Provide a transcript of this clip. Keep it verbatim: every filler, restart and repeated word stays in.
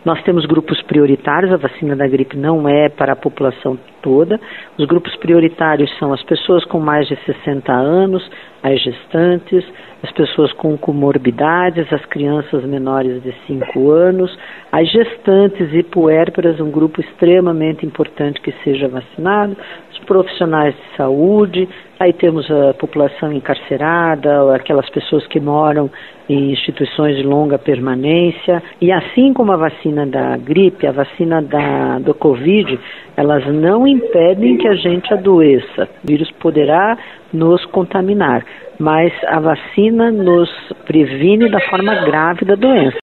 Nós temos grupos prioritários, a vacina da gripe não é para a população toda. Os grupos prioritários são as pessoas com mais de sessenta anos, as gestantes, as pessoas com comorbidades, as crianças menores de cinco anos, as gestantes e puérperas, um grupo extremamente importante que seja vacinado, os profissionais de saúde, aí temos a população encarcerada, aquelas pessoas que moram em instituições de longa permanência, e assim como a vacina da gripe, a vacina da, do Covid, elas não impedem que a gente adoeça. O vírus poderá nos contaminar, mas a vacina nos previne da forma grave da doença.